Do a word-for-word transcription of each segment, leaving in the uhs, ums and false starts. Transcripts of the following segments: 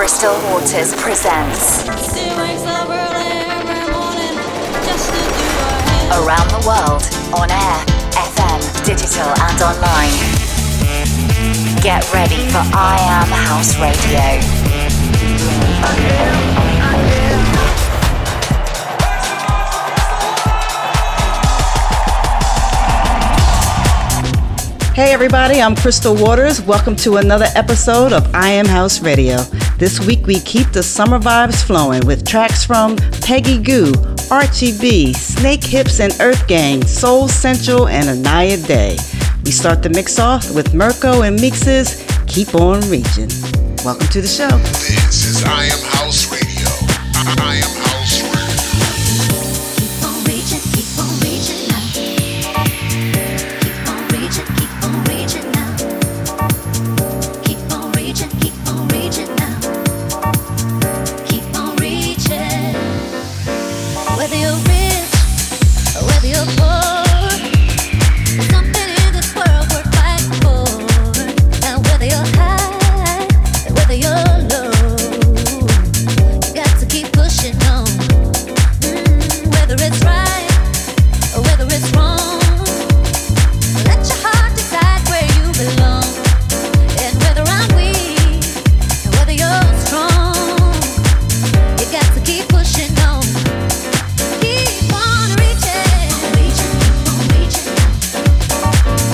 Crystal Waters presents Around the World, on air, F M, digital and online. Get ready for I Am House Radio. Hey everybody, I'm Crystal Waters. Welcome to another episode of I Am House Radio. This week we keep the summer vibes flowing with tracks from Peggy Gou, Archie B, Snake Hips and Earth Gang, Soul Central, and Anaya Day. We start the mix off with Mirko and Meeks' Keep On Reaching. Welcome to the show. This is I Am House Radio. I, I am House Radio. Keep on reaching, keep on reaching now. Keep on reaching, keep on reaching now. Keep on reaching, keep on reaching now. Keep on reaching. Whether you're rich or whether you're poor, there's something in this world worth fighting for. Now whether you're high or whether you're low, you got to keep pushing on. Mm, whether it's right or whether it's wrong, let your heart decide where you belong. And whether I'm weak and whether you're strong, you got to keep pushing on. Keep on reaching, reaching, keep on reaching now.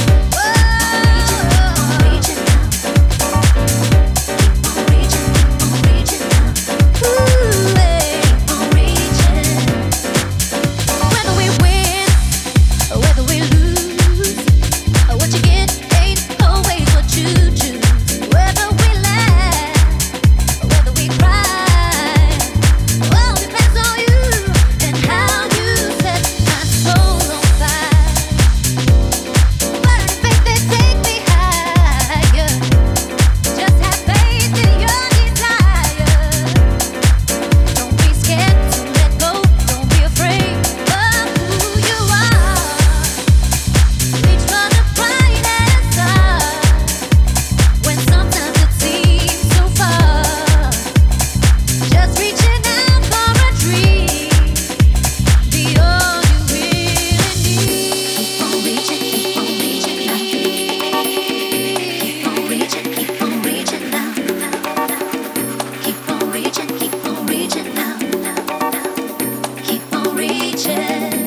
Whoa, reaching now. Keep on reaching, keep on reaching now. Ooh, hey, keep on reaching. Whether we win or whether we lose, what you get ain't always what you choose. Whether we laugh or whether we cry, well, depends on you and how you set my soul on fire. Burn faith that take me higher. Just have faith in your desire. Don't be scared to let go. Don't be afraid of who you are. Reach for the brightest side when sometimes it seems so far. Just reaching out for a dream, be all you really need. Keep on reaching, keep on reaching now. Keep on reaching, keep on reaching now. Keep on reaching, keep on reaching now. Keep on reaching.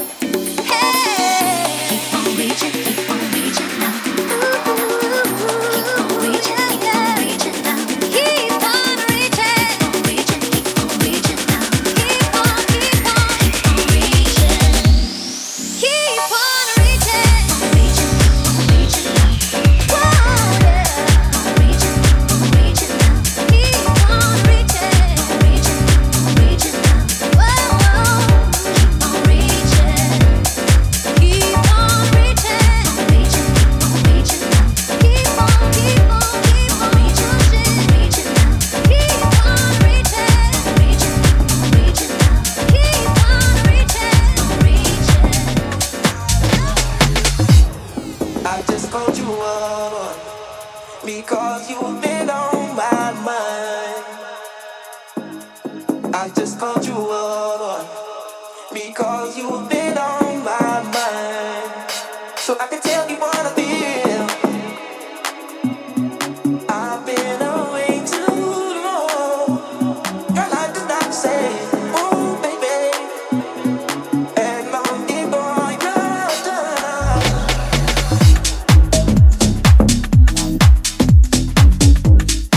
Hey, keep on reaching, keep on reaching now. Keep on reaching, keep on reaching now. Keep on reaching, keep on reaching, keep on reaching now. Keep on, keep on, keep on reaching. Keep on reaching, reaching, keep on reaching now. Whoa, yeah. Reaching, keep on reaching now. Keep on reaching, reaching, keep on reaching now. Whoa, keep on reaching. Keep on reaching, reaching, keep on reaching now. Keep on, keep on, keep on reaching, reaching now. Keep on reaching, reaching, keep on reaching now. Keep on reaching, reaching. I just called you up because you've been on my mind. I just called you up because you've been on my mind. So I can tell you what I feel. I've been away too long. Girl, I just got to say, oh baby, and long before you're done.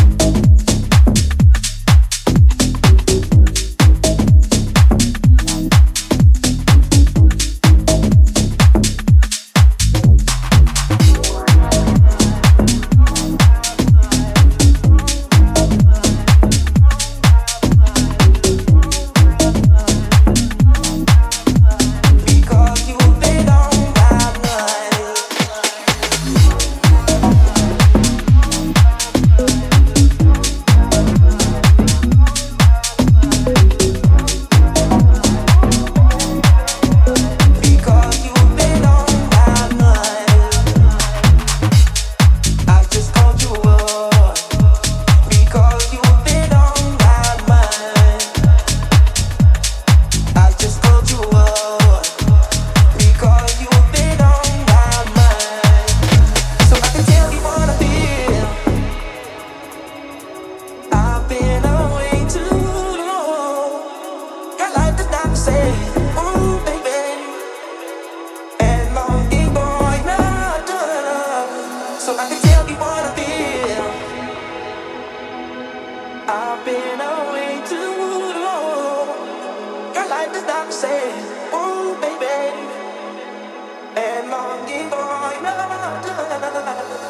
been away too long. Your life is not the same, oh baby, and longing for your love.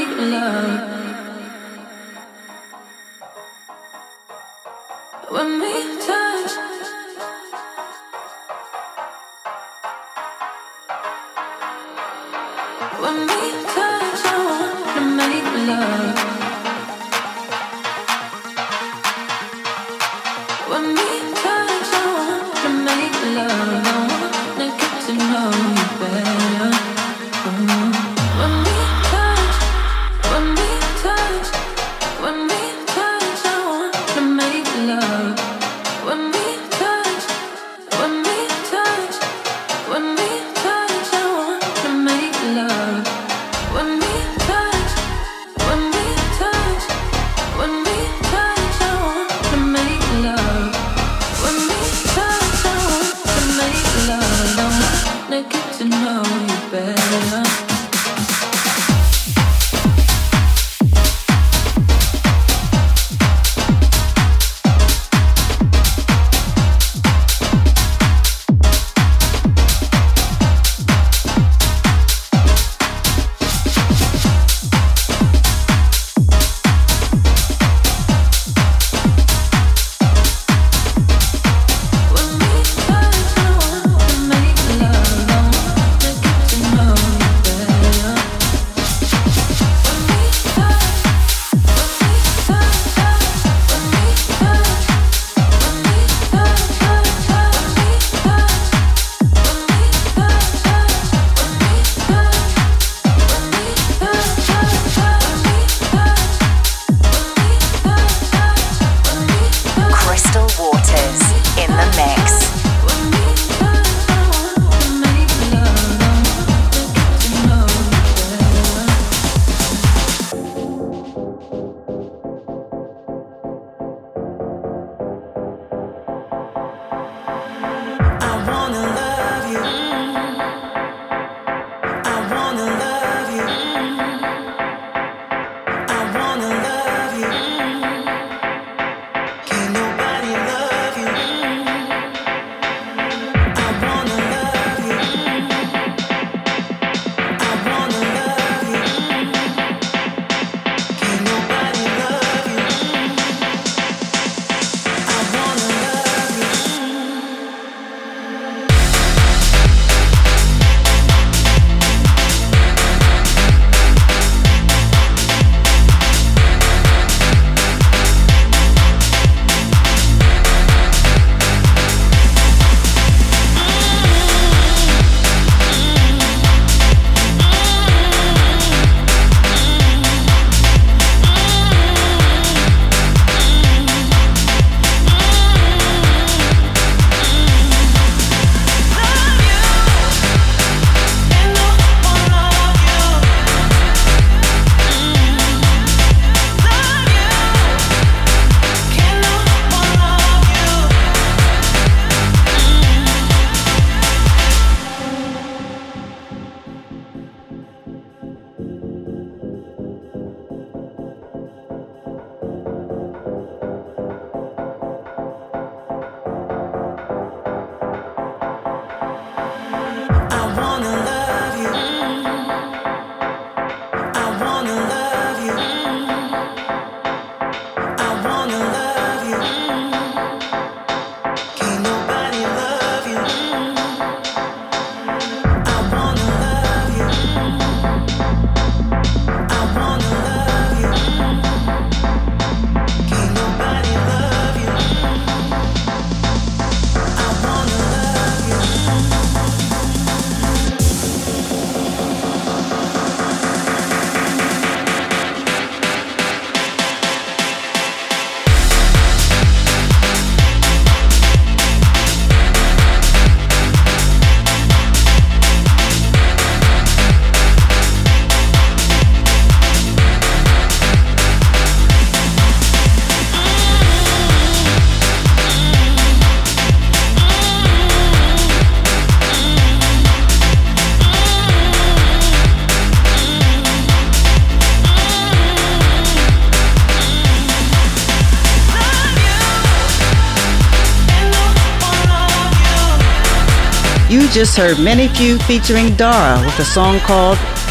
You just heard Many Few featuring Dara with a song called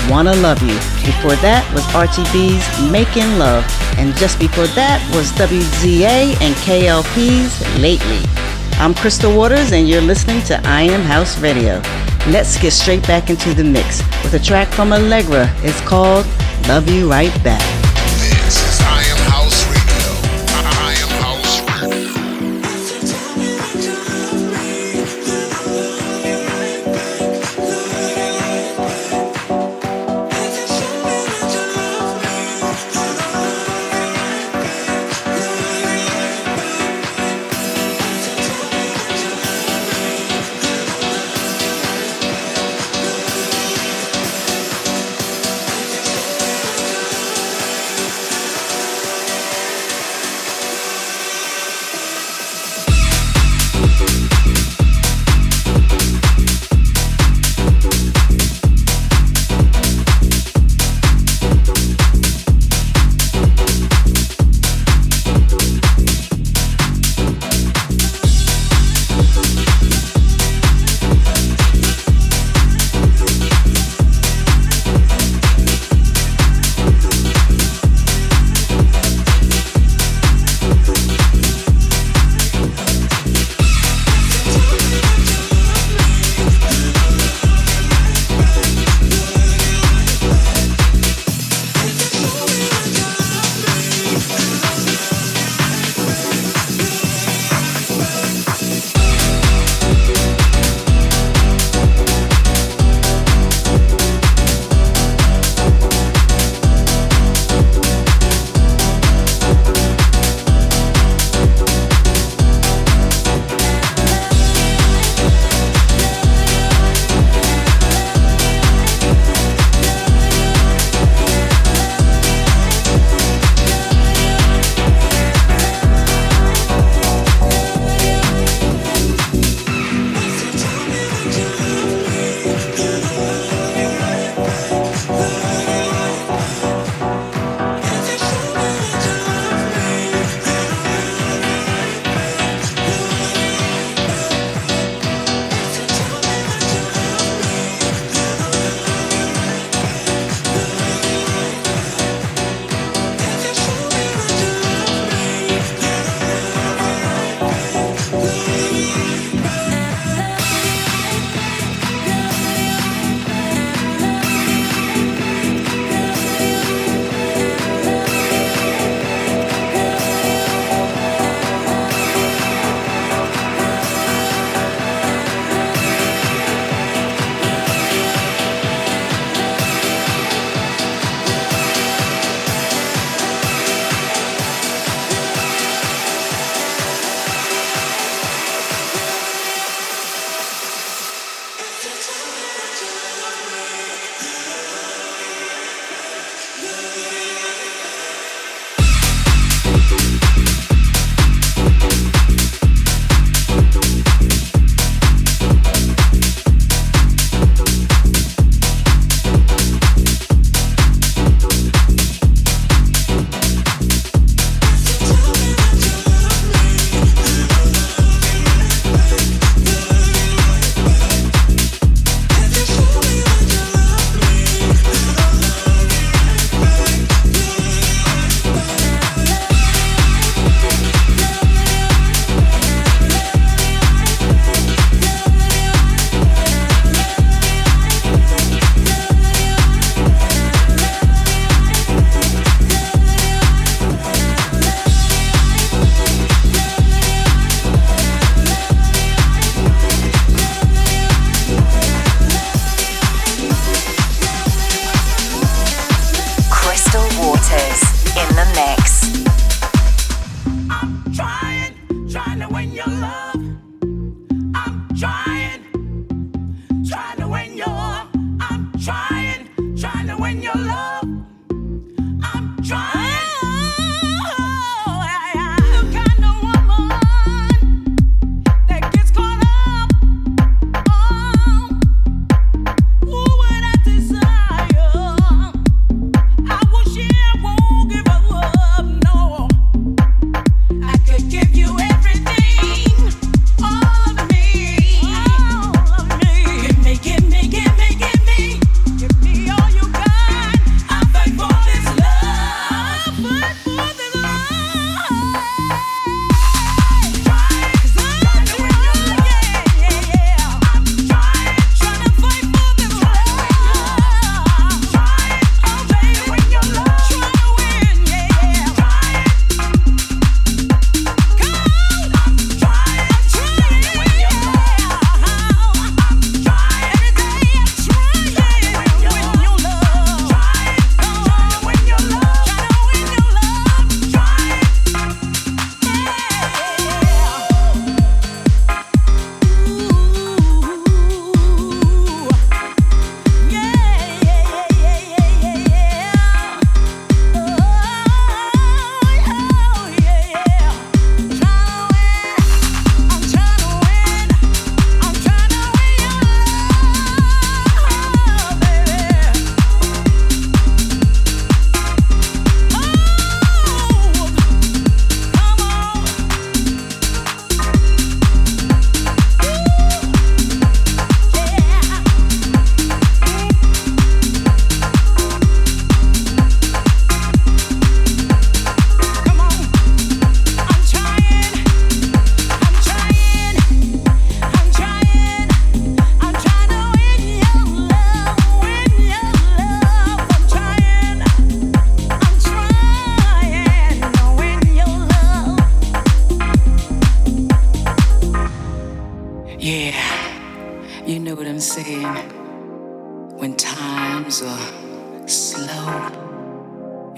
Wanna Love You. Before that was Archie B's Making Love. And just before that was W Z A and K L P's Lately. I'm Crystal Waters and you're listening to I Am House Radio. Let's get straight back into the mix with a track from Allegra. It's called Love You Right Back. This is I Am House Radio. I Am House Radio.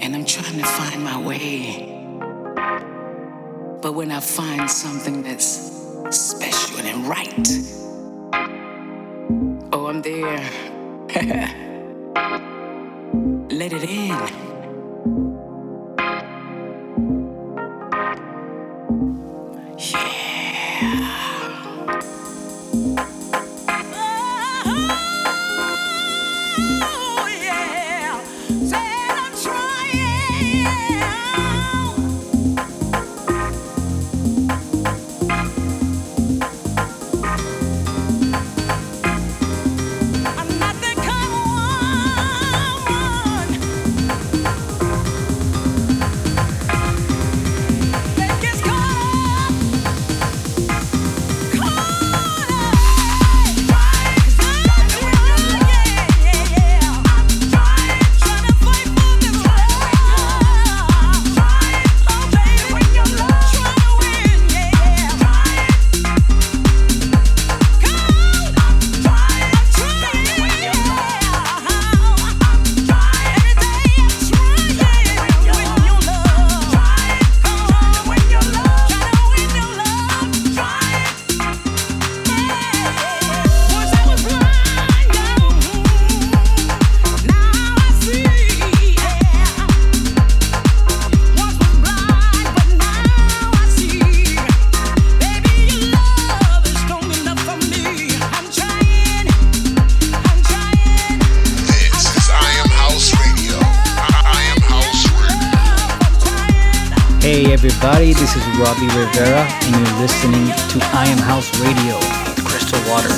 and I'm trying to find my way. But when I find something that's special and right, oh, I'm there. Let it in. Everybody, this is Robbie Rivera, and you're listening to I Am House Radio with Crystal Waters.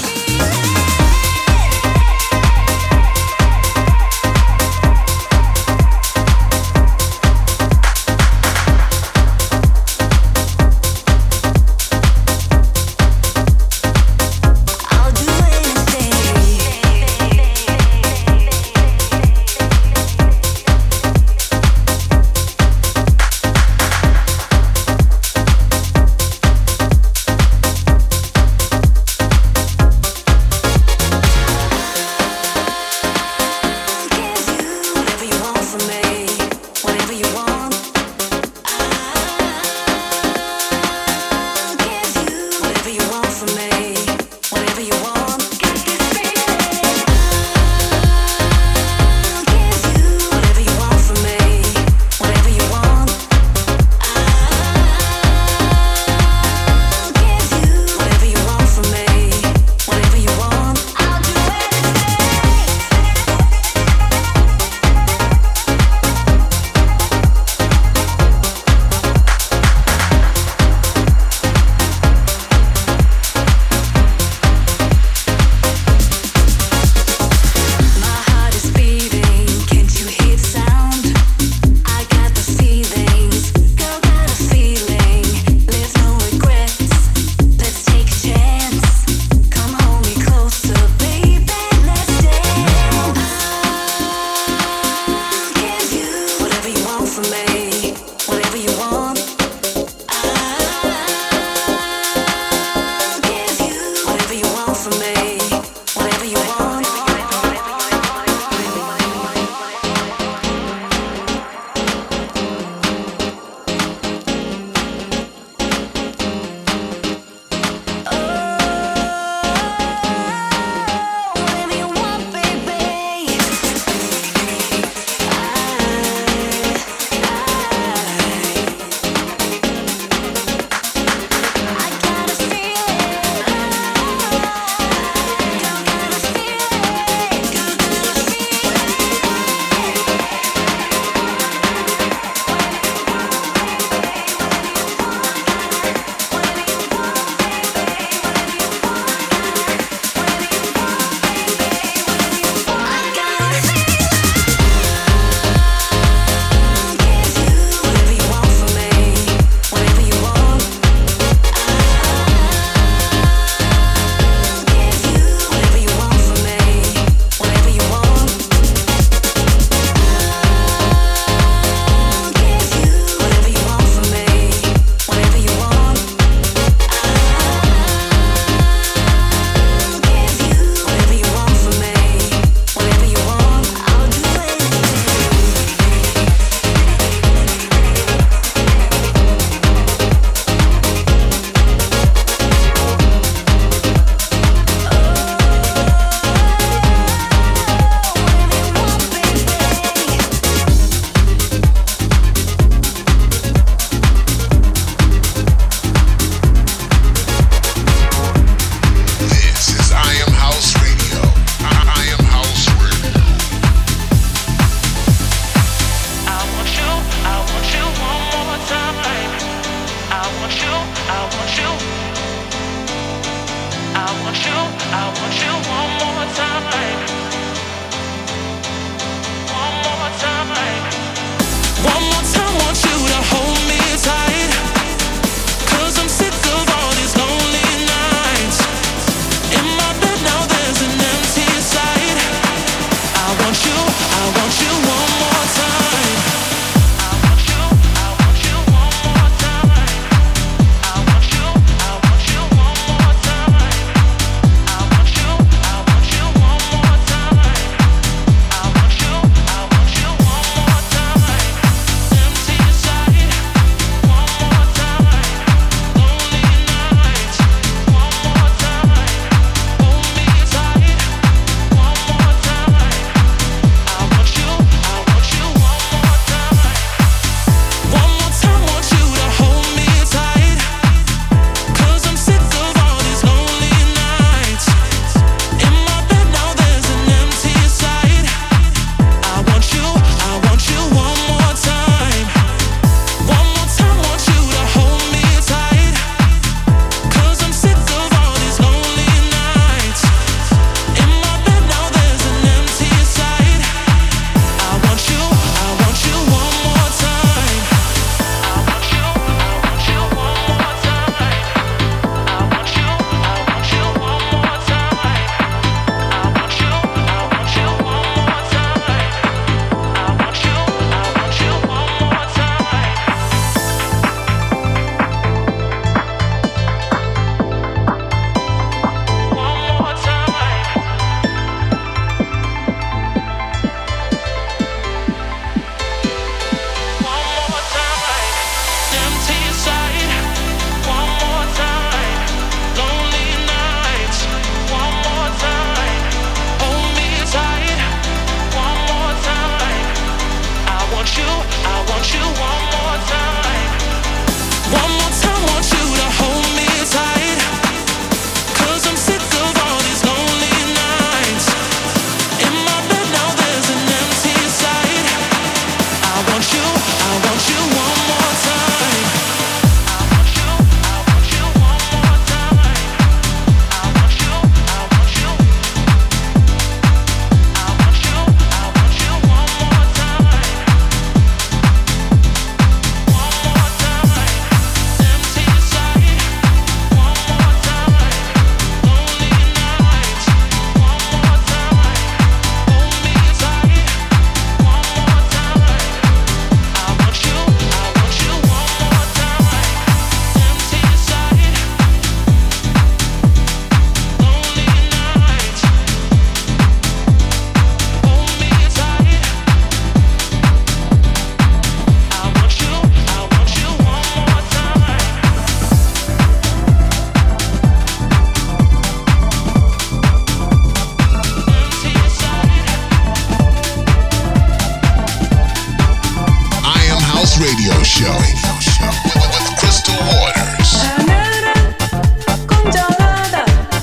House Radio Show with, with Crystal Waters. 하늘은 공정하다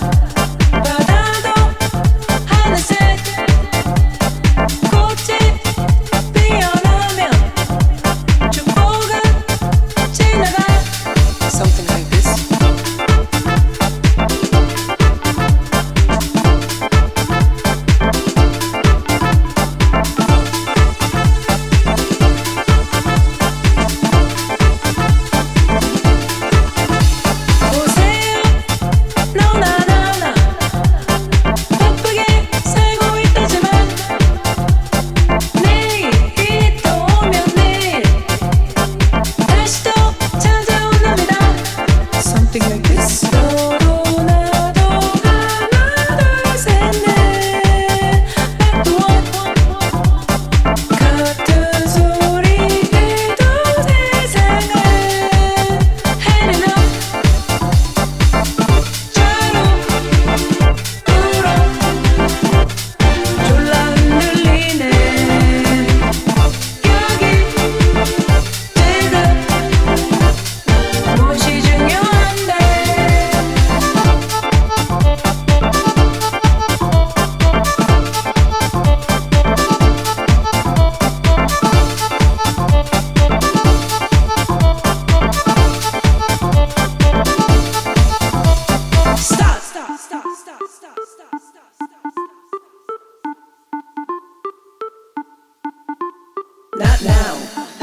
바다도 하늘색 꽃이 피어나면 축복은 지나가 Something like this Not now.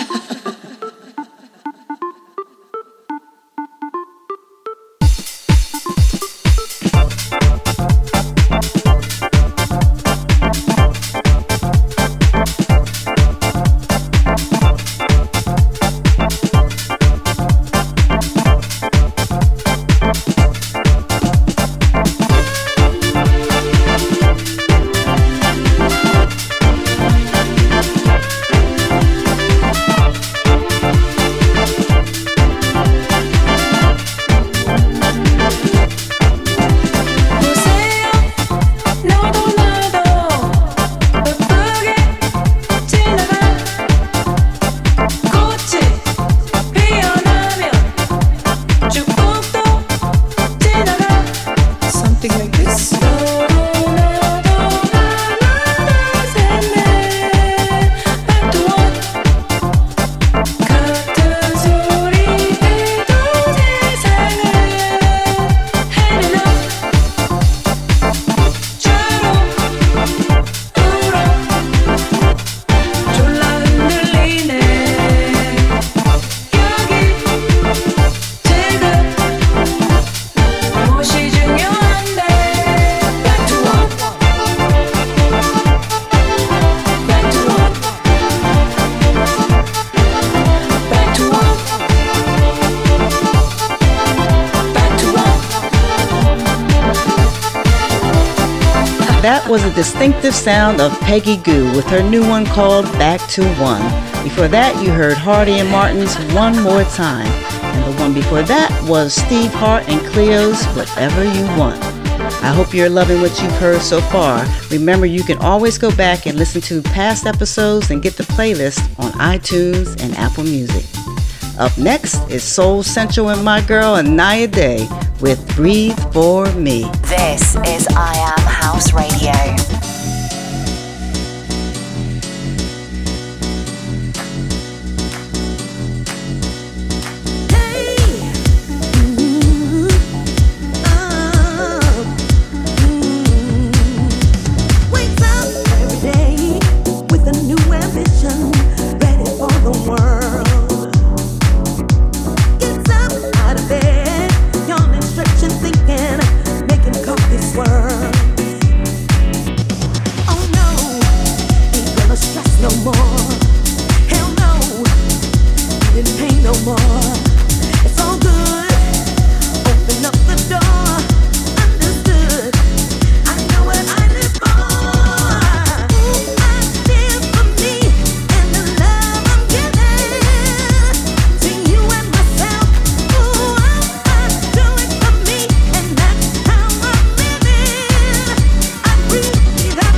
That was a distinctive sound of Peggy Gou with her new one called Back to One. Before that, you heard Hardy and Martin's One More Time. And the one before that was Steve Hart and Cleo's Whatever You Want. I hope you're loving what you've heard so far. Remember, you can always go back and listen to past episodes and get the playlist on iTunes and Apple Music. Up next is Soul Central and my girl Anaya Day with Breathe For Me. This is I Am House Radio.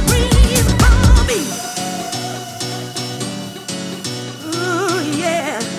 Yeah.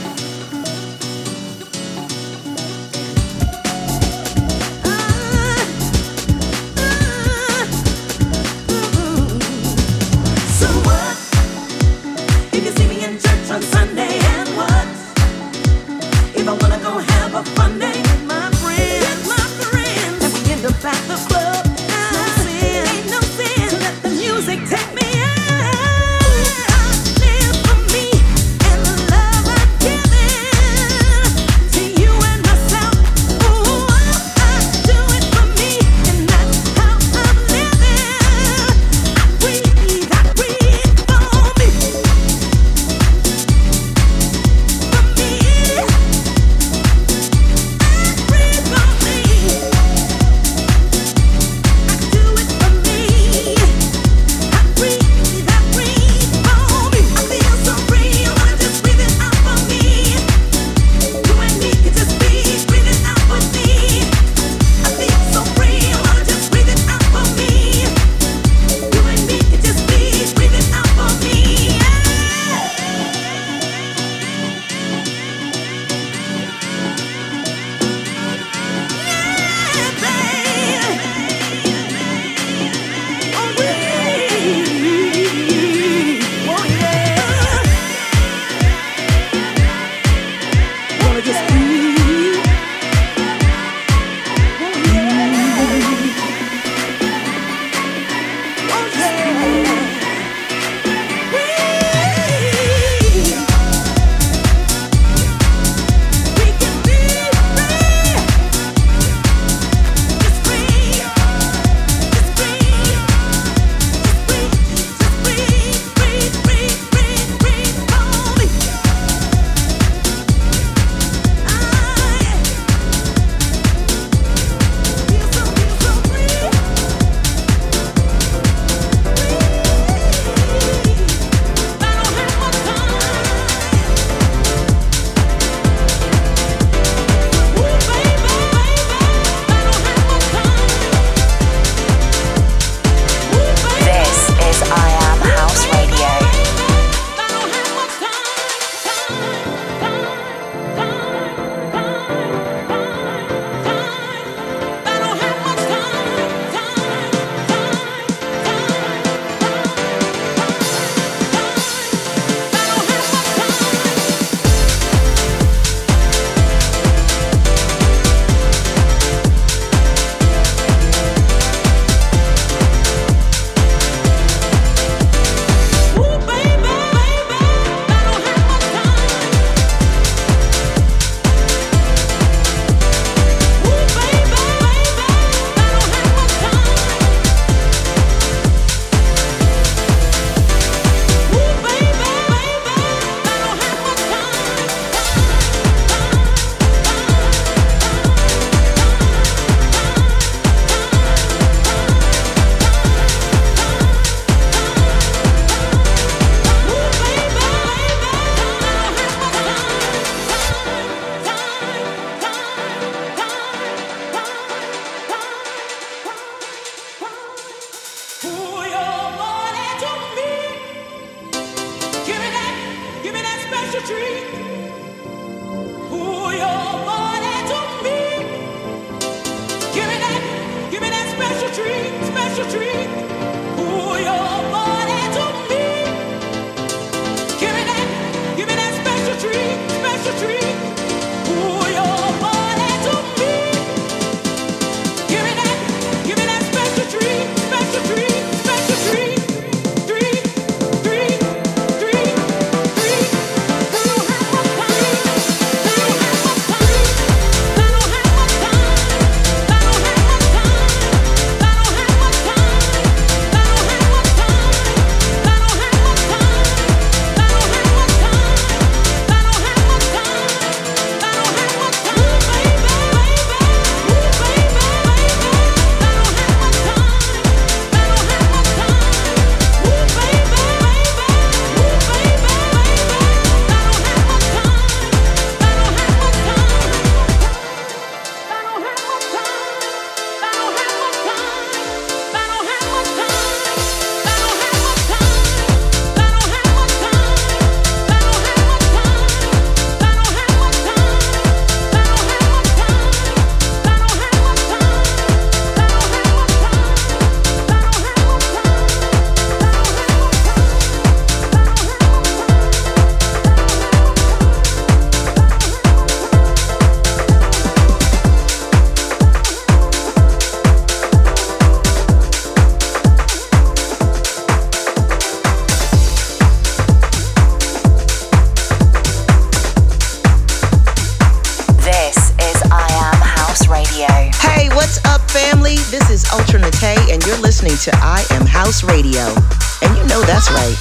Radio. Hey, what's up, family? This is Ultra Nate, and you're listening to I Am House Radio. And you know that's right.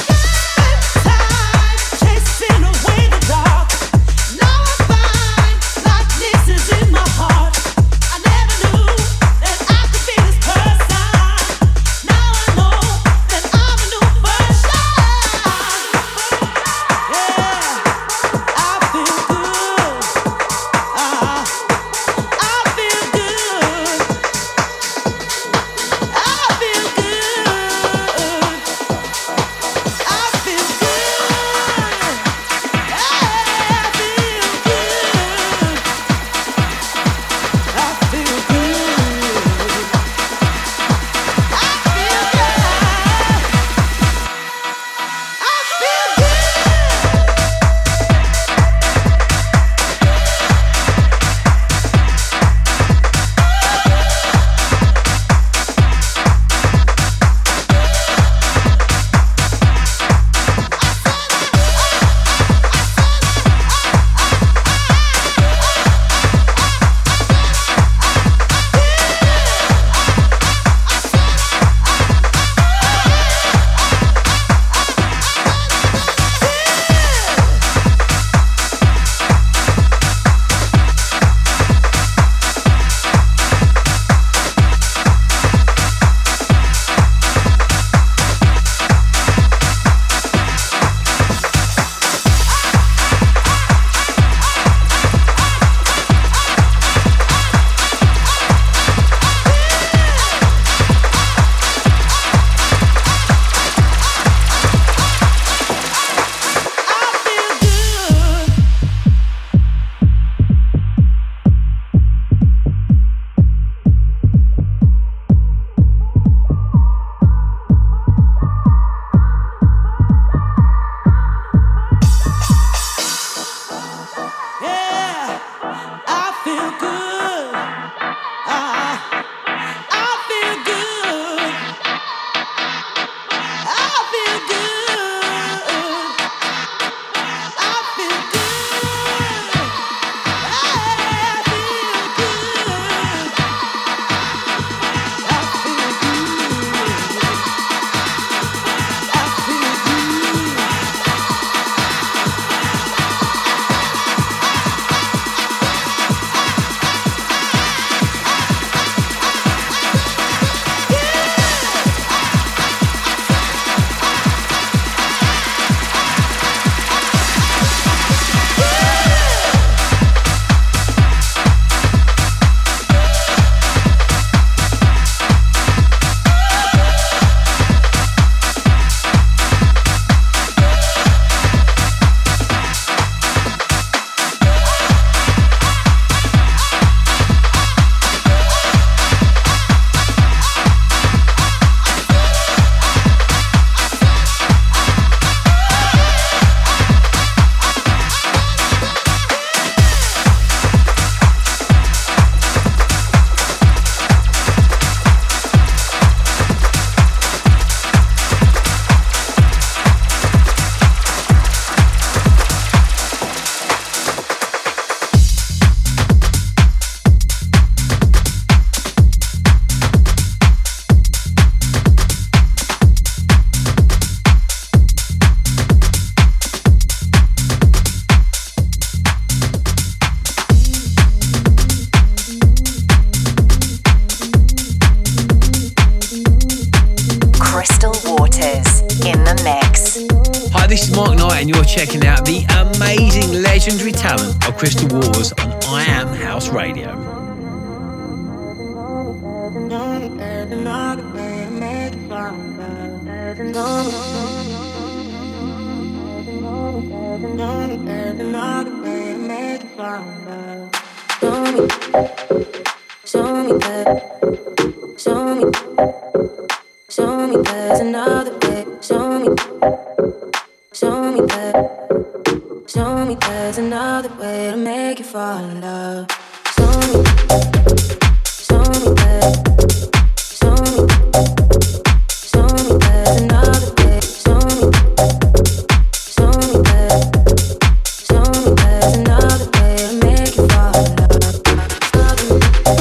and you're checking out the amazing, legendary talent of Crystal Waters on I Am House Radio. Show me that, show me, show me there's another way. Show me, show me that, show me there's another way to make you fall in love. Show me, show me that, show me, show me there's another way. Show me, show me that, show me there's another way to make you fall in love.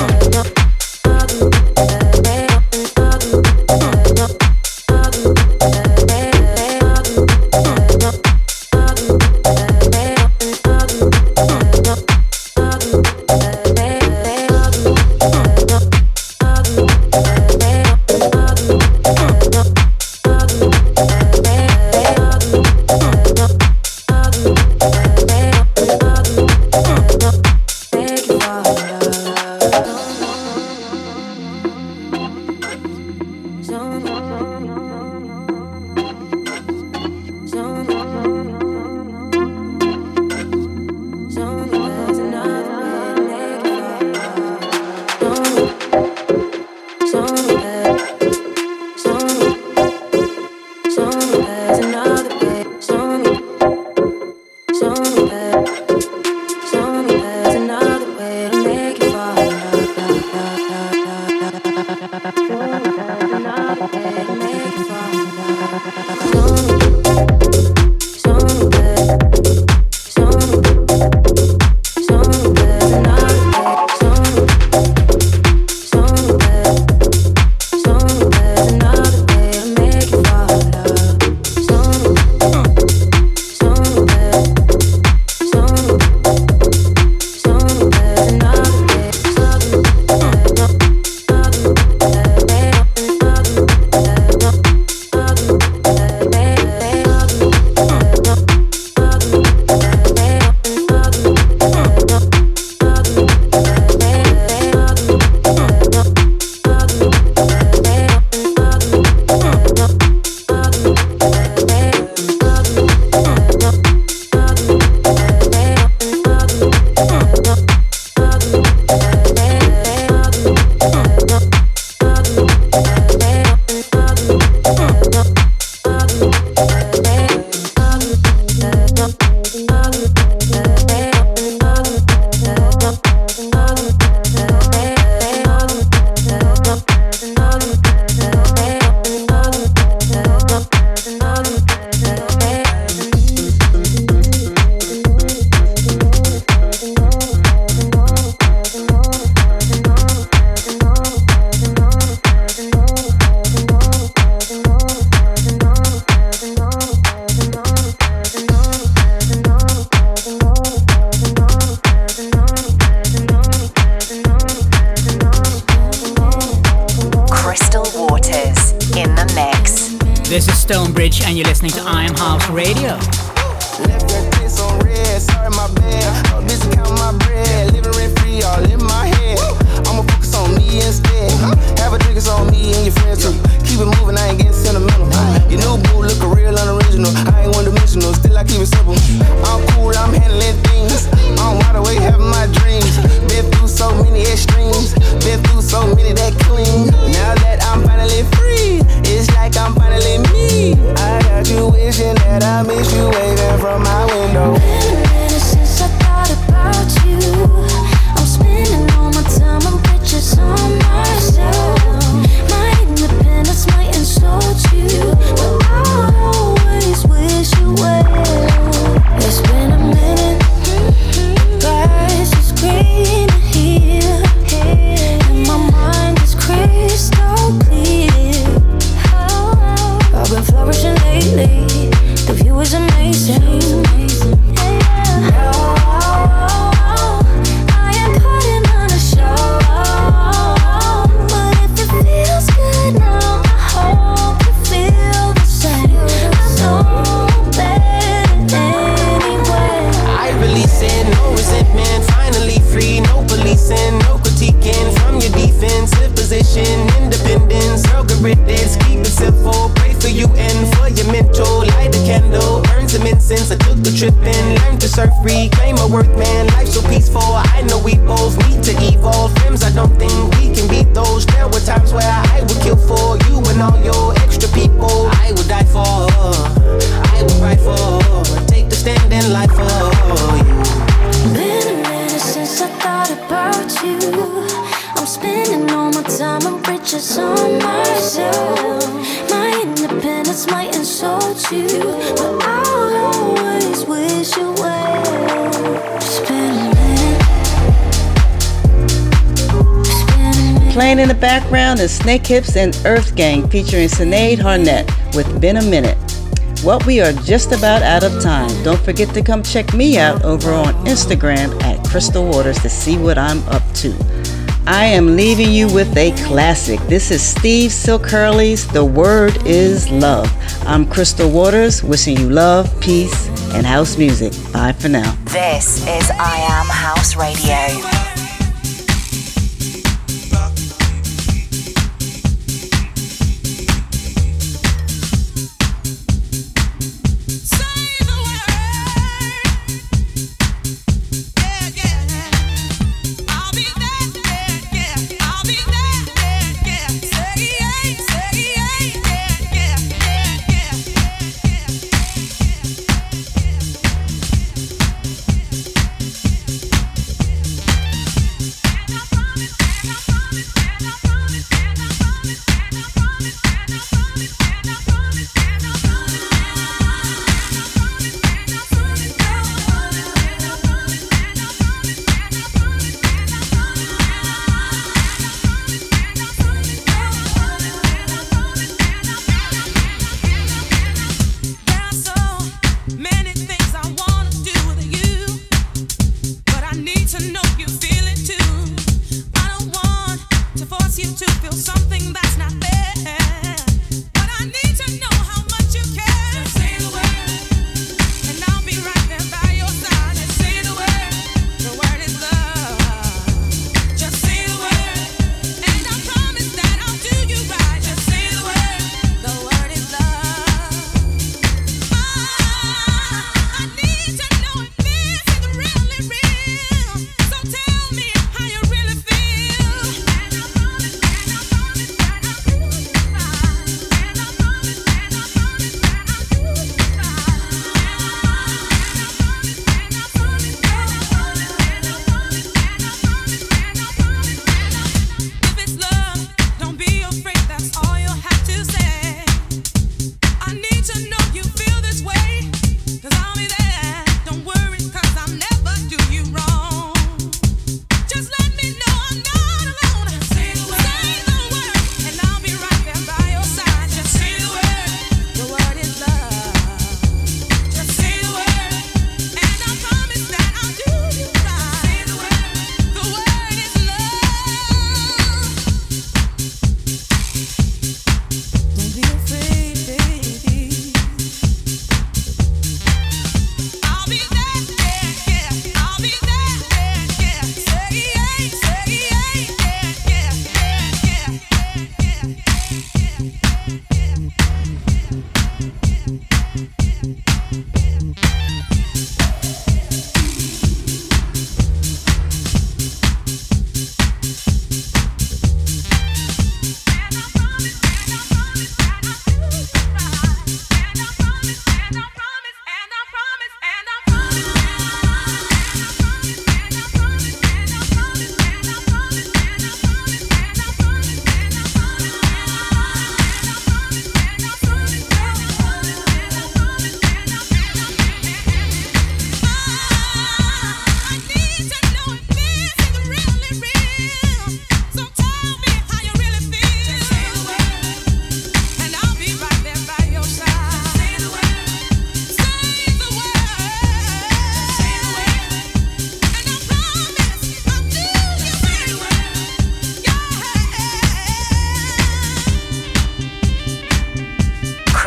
Stonebridge, and you're listening to I Am House Radio. Left that place on red, sorry my bad. I'm busy counting my bread, living rent free all in my head. I'ma focus on me instead. Have a drink, it's on me and your friends too. Keep it moving, I ain't getting sentimental. Your new boo look a real unoriginal. I ain't one dimensional, still I keep it simple. I'm cool, I'm handling things. I'm wide awake, having my dreams. Been through so many extremes, been through so many that clean. Now that I'm finally free, it's like I'm finally me. I got you wishing that I miss you waving from my window. Been a minute since I thought about you. I'm spending all my time and riches on myself. My independence might insult you, but I'll always wish you well. It's been a minute, grass is greener here, and my mind is crystal clear. I've been flourishing lately, the view is amazing. No critiquing from your defensive position. Independence, algorithms, keep it simple. Pray for you and for your mental. Light a candle, burn some incense. I took a trip and learned to surf free. Claim my worth, man. Life so peaceful. I know we both need to evolve. Friends, I don't think we can beat those. There were times where I would kill for you and all your extra people. I would die for. I would fight for. Take the stand and life for you. Been a minute since I thought about you. I'm spending all my time and riches on myself. My independence might insult you, but I'll always wish you well. It's been a minute. It's been a minute. Playing in the background is Snake Hips and Earth Gang featuring Sinead Harnett with Been a Minute. Well, we are just about out of time. Don't forget to come check me out over on Instagram at Crystal Waters to see what I'm up to. I am leaving you with a classic. This is Steve Silk Hurley's The Word Is Love. I'm Crystal Waters, wishing you love, peace, and house music. Bye for now. This is I Am House Radio.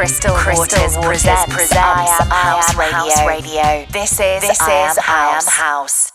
Crystal, Crystal Waters, Waters presents, presents I Am House, I Am House Radio. Radio. This is, this I Am House. I Am House.